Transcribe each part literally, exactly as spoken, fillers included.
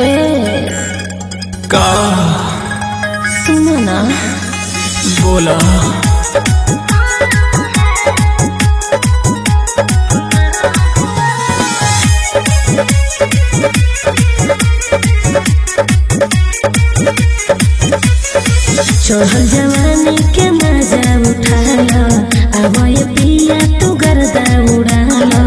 ए का सुनो ना बोला चढ़ल जवानी के मजा उठाला अब ये पिया तू गर्दा उड़ाला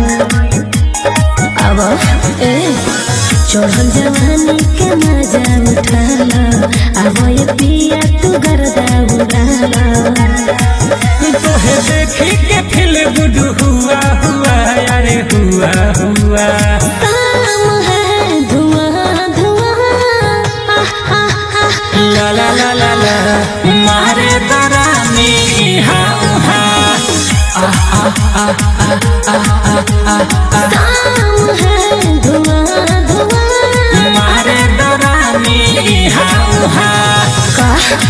अब ए चढ़ल जवानी के मजा उठाला अब ये पिया तू गर्दा उड़ाला तोहे देखी के फिल गुड हुआ हुआ अरे हुआ हुआ काम है धुआं धुआं ला ला ला ला ला मारे दरानी हाँ हाँ काम है धुआं धुआं मारे दरानी हाँ हाँ का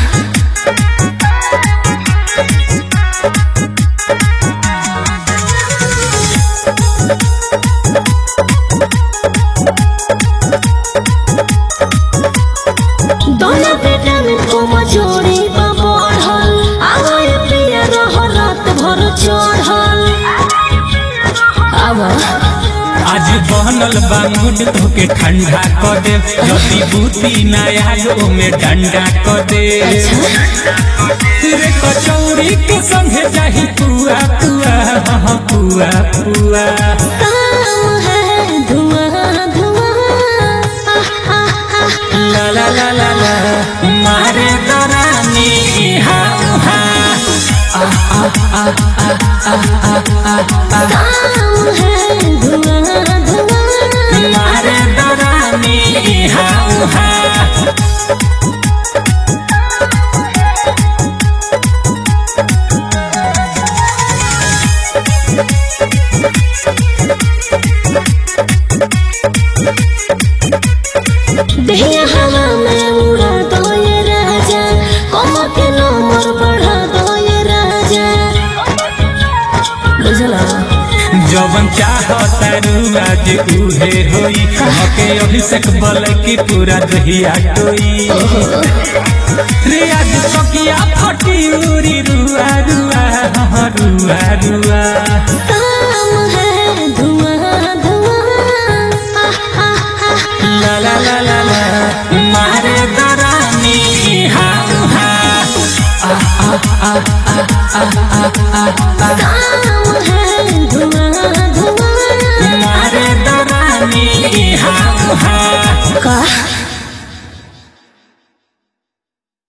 दोनों बेटा में तुम जोड़ी बढ़ल आवाज प्रिय रह रात भर चढ़ल आवा आज बनल बांगुड तोके ठंडा कर दे जदी बूती नया गो में डंडा कर दे रे कचौड़ी के संगे जाही पुआ पुआ हाँ पुआ पुआ काम है धुआं धुआं ला ला ला ला ला मारे दरानी हाँ हाँ काम है धुआं धुआं मारे दरानी हाँ हाँ दहिया हवा में उड़ा दो ये राजा कमर के नंबर बढ़ा दो ये राजा बुझला जवन चाहता आज उहे होई हके अभिषेक बल की पूरा दहिया टोई रे आज सकिया फटी उरी रुआ रुआ हाँ रुआ रुआ काम है धुआं धुआं ला ला ला ला ला मारे दरानी हाँ हाँ काम है धुआं धुआं मारे दरानी हाँ हाँ का